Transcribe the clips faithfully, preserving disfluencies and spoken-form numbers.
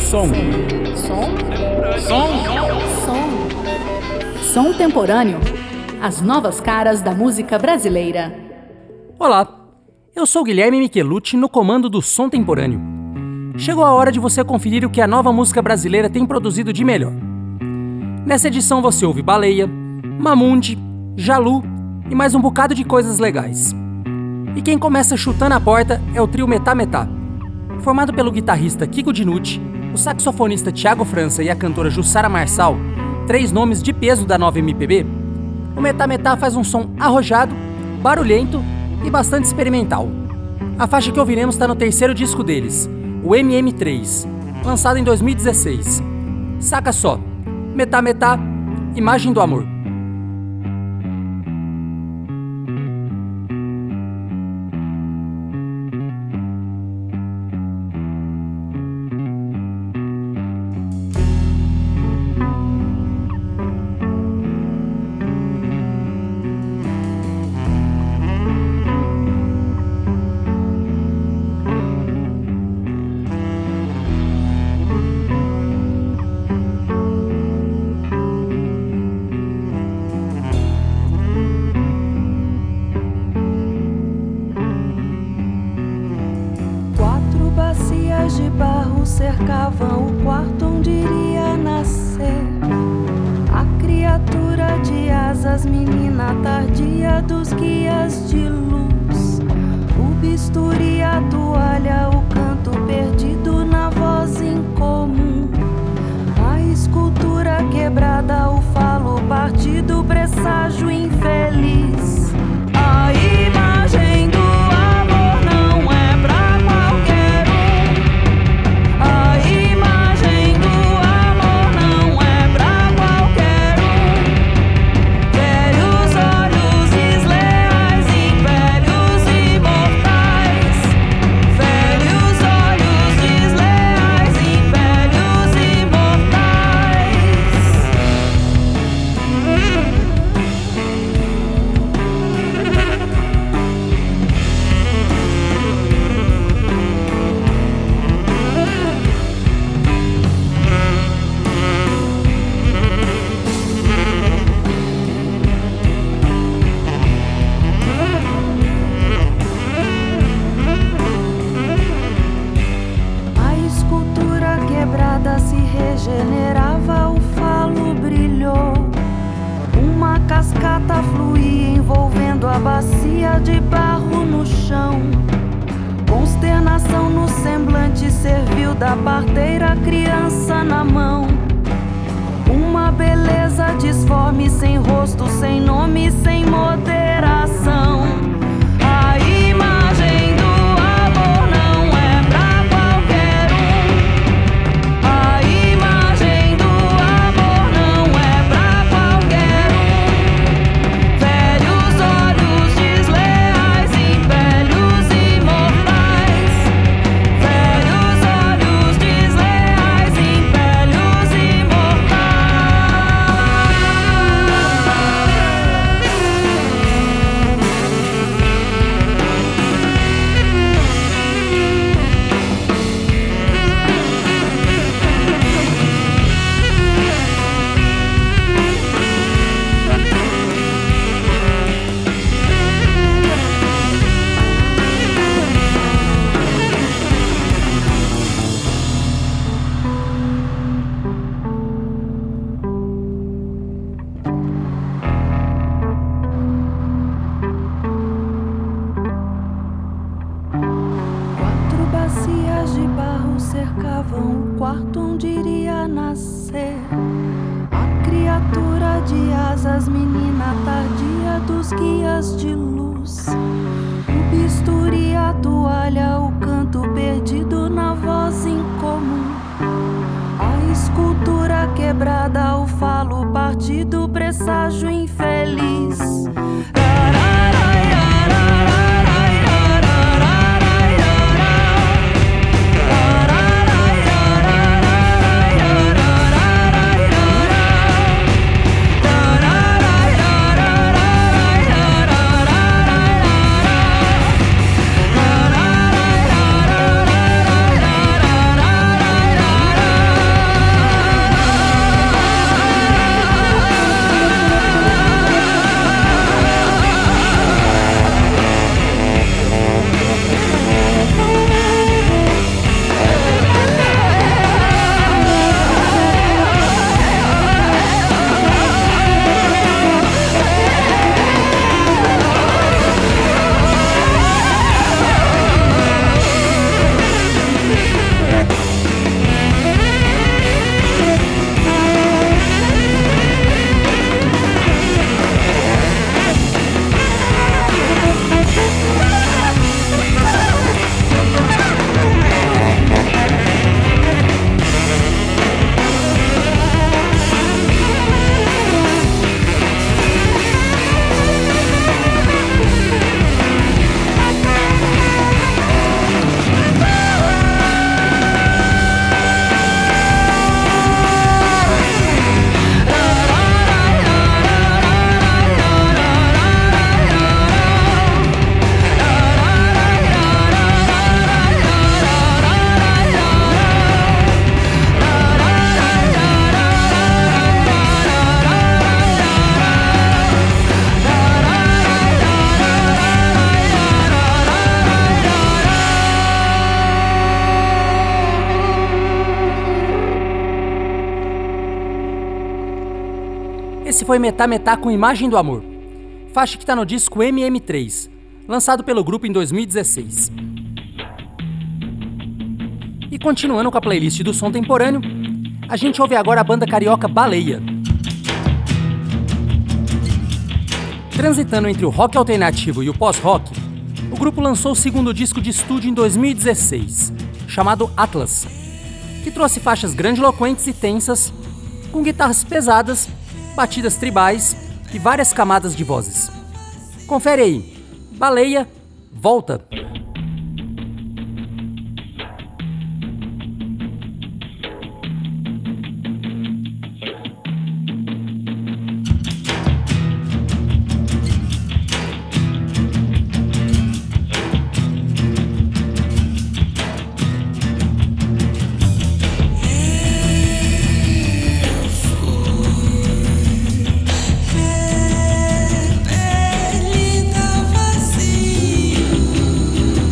Som. Som? Som. Som. Som temporâneo. As novas caras da música brasileira. Olá, eu sou Guilherme Michelucci no comando do Som Temporâneo. Chegou a hora de você conferir o que a nova música brasileira tem produzido de melhor. Nessa edição você ouve Baleia, Mamundi, Jalu e mais um bocado de coisas legais. E quem começa chutando a porta é o trio Metá Metá. Formado pelo guitarrista Kiko Dinucci, o saxofonista Thiago França e a cantora Jussara Marçal, três nomes de peso da nova M P B, o Metá Metá faz um som arrojado, barulhento e bastante experimental. A faixa que ouviremos está no terceiro disco deles, o M M três, lançado em dois mil e dezesseis. Saca só, Metá Metá, Imagem do Amor. De barro cercavam o quarto onde iria nascer a criatura de asas, menina tardia dos guias de luz. O bisturi, a toalha, o canto perdido na voz incomum. A escultura quebrada, o falo partido, presságio infeliz. A imagem do generava, o falo brilhou. Uma cascata fluía envolvendo a bacia de barro no chão. Consternação no semblante serviu da parteira, criança na mão. Uma beleza disforme, sem rosto, sem nome, sem moderação. A imagem do amor não é pra qualquer um. A imagem do amor não é pra qualquer um. Velhos olhos desleais, impérios imortais. Velhos olhos desleais, impérios imortais. Quatro bacias de barro cercavam o quarto onde iria nascer a criatura de asas, menina tardia dos guias de luz. O bisturi, a toalha, o canto perdido na voz incomum. A escultura quebrada, o falo partido, presságio infeliz. La esse foi Metá Metá com Imagem do Amor, faixa que tá no disco M M três, lançado pelo grupo em dois mil e dezesseis. E continuando com a playlist do som temporâneo, a gente ouve agora a banda carioca Baleia. Transitando entre o rock alternativo e o pós-rock, o grupo lançou o segundo disco de estúdio em dois mil e dezesseis, chamado Atlas, que trouxe faixas grandiloquentes e tensas, com guitarras pesadas, batidas tribais e várias camadas de vozes. Confere aí, Baleia, Volta! Perdida vazio.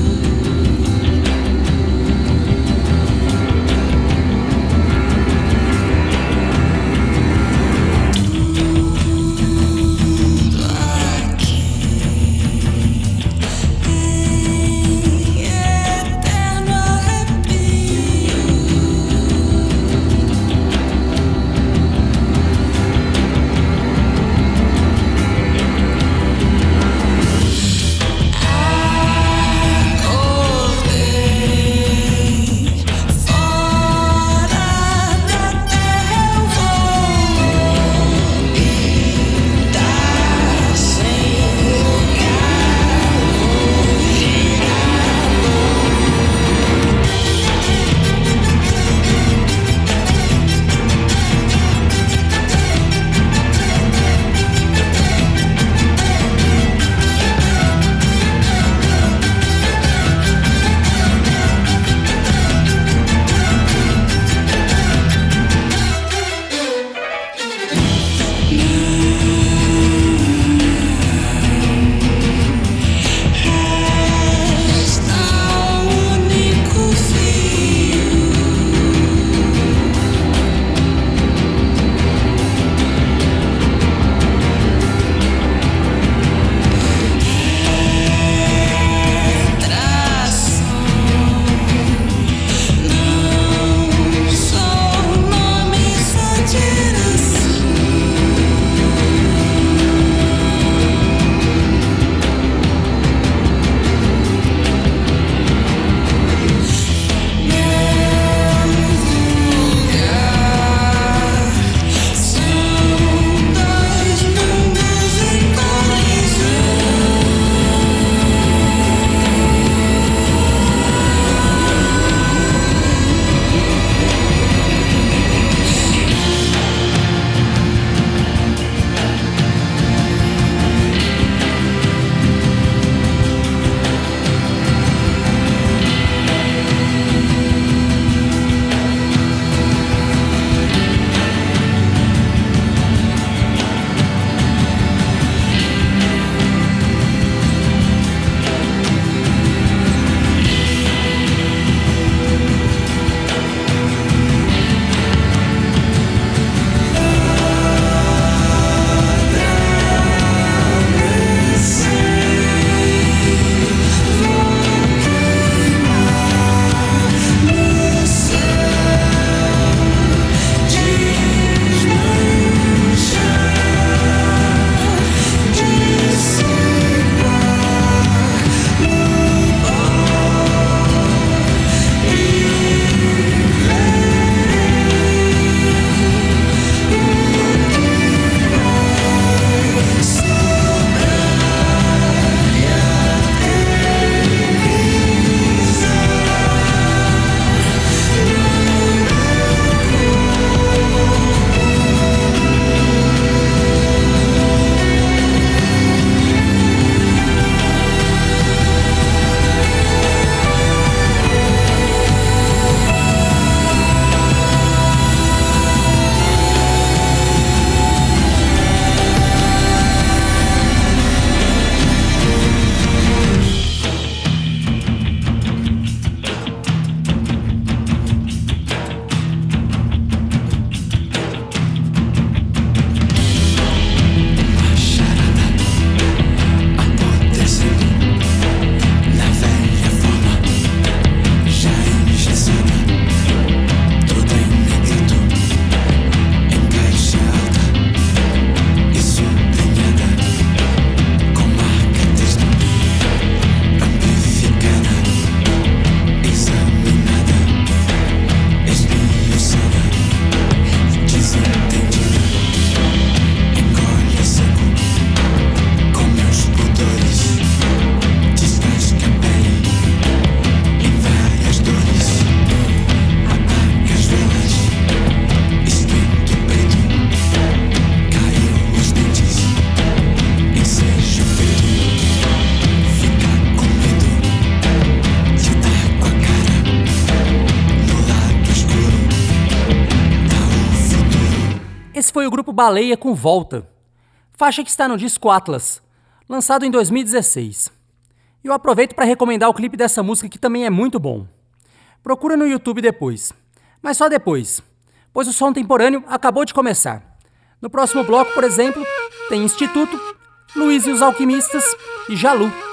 Esse foi o grupo Baleia com Volta, faixa que está no disco Atlas, lançado em dois mil e dezesseis. E eu aproveito para recomendar o clipe dessa música que também é muito bom. Procura no YouTube depois, mas só depois, pois o Som Temporâneo acabou de começar. No próximo bloco, por exemplo, tem Instituto, Luiz e os Alquimistas e Jalu.